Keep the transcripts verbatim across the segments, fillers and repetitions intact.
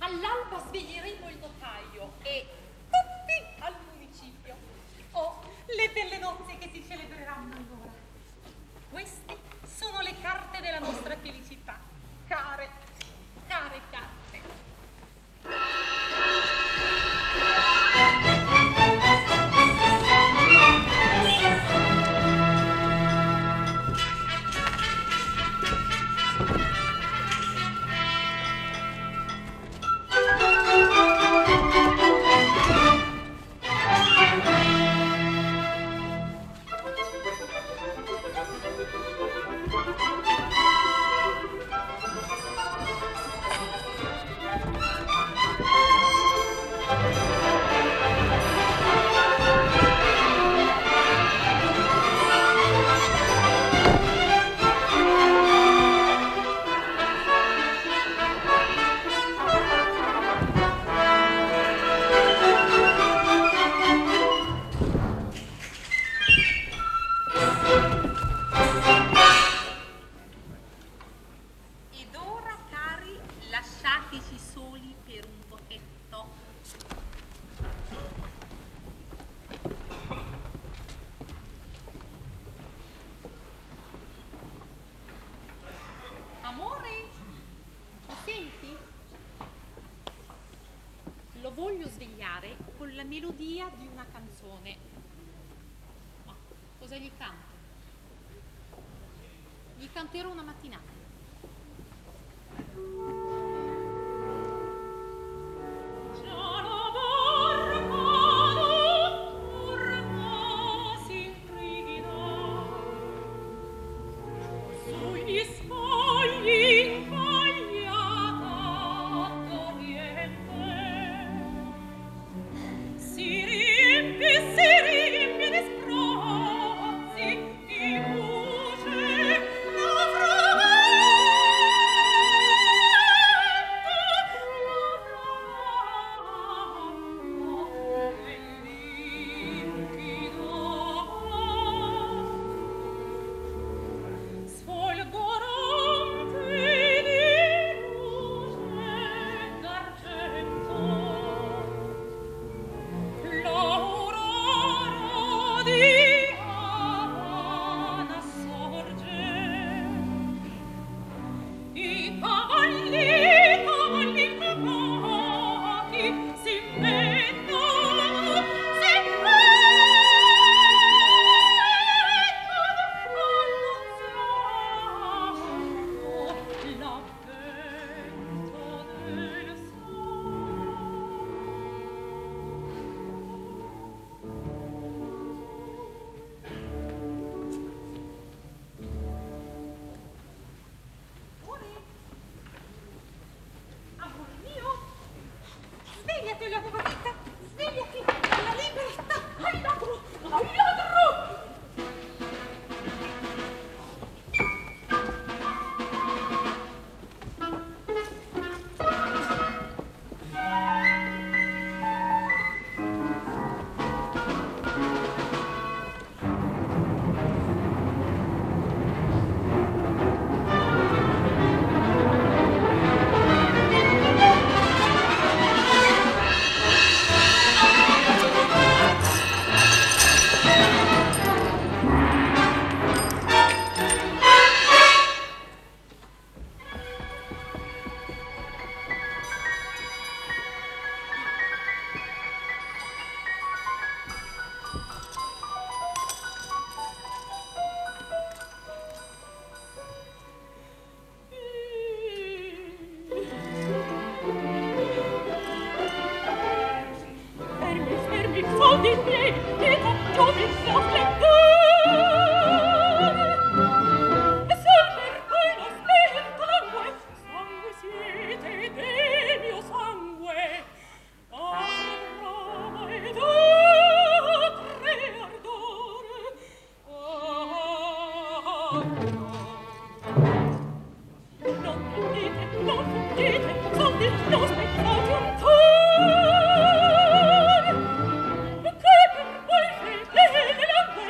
All'alba sveglieremo il notaio e tutti al municipio. Oh, le belle nozze che si celebreranno allora. Queste sono le carte della nostra felicità. Care, care carte. Voglio svegliare con la melodia di una canzone. Ma cosa gli canto? Gli canterò una mattinata. Che per voi sei bene la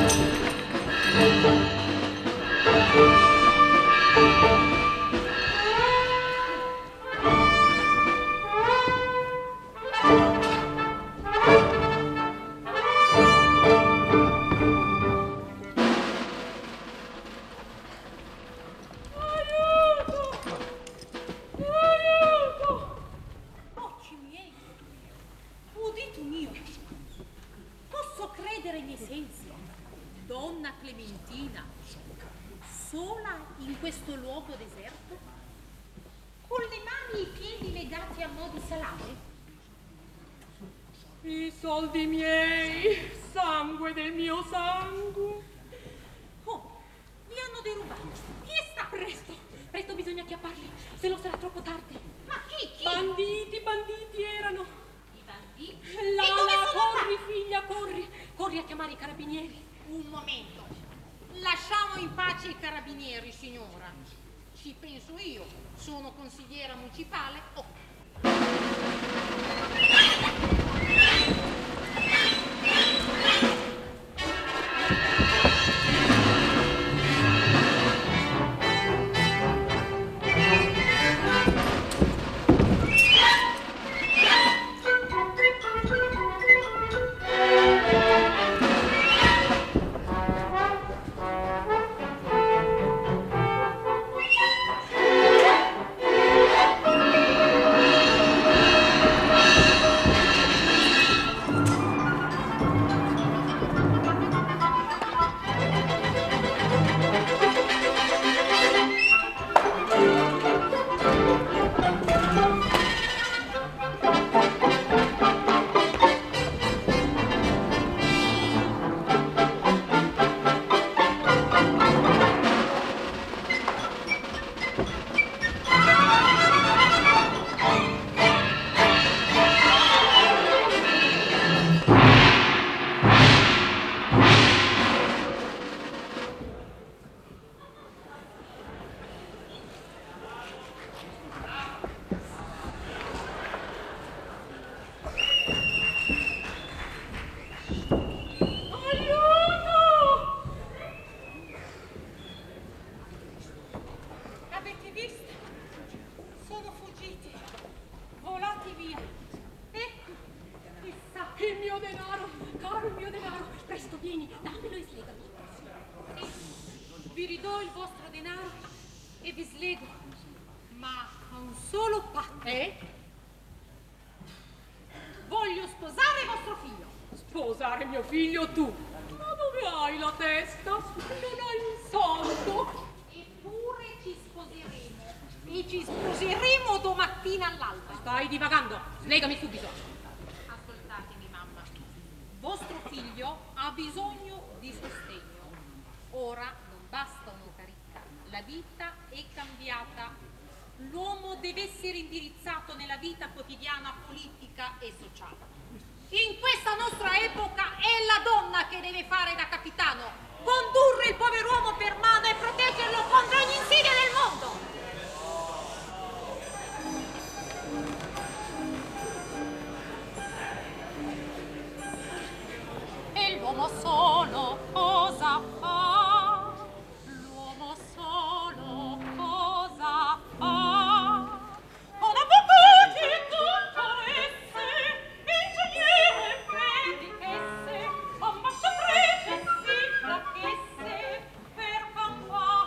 Ambasciatrice, sì, la che se per campare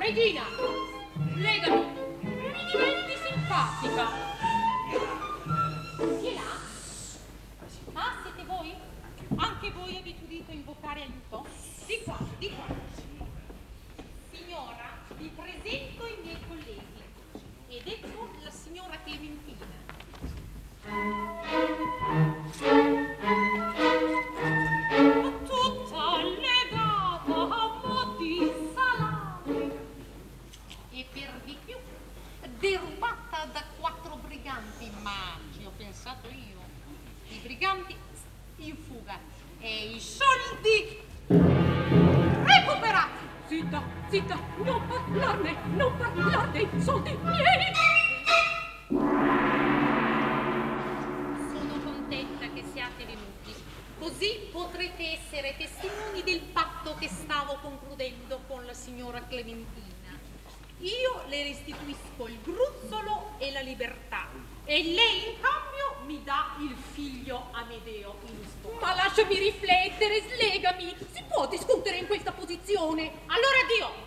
Regina, legami, mi diventi simpatica. Chi è là? Ah, siete voi? Anche voi avete udito invocare aiuto? Di qua, di qua. Signora, vi presento i miei colleghi. Ed ecco la signora Clementina. Tutta legata a mo' di salame. E per di più derubata da quattro briganti, ma ci ho pensato io. I briganti in fuga e i soldi recuperati. Zitta, zitta, non parlarne, non parlarne, i soldi miei. Sono contenta che siate venuti, così potrete essere testimoni del patto che stavo concludendo con la signora Clementina. Io le restituisco il gruzzolo e la libertà, e lei in cambio mi dà il figlio Amedeo in sposa. Ma lasciami riflettere, slegami. Si può discutere in questa posizione? Allora Dio,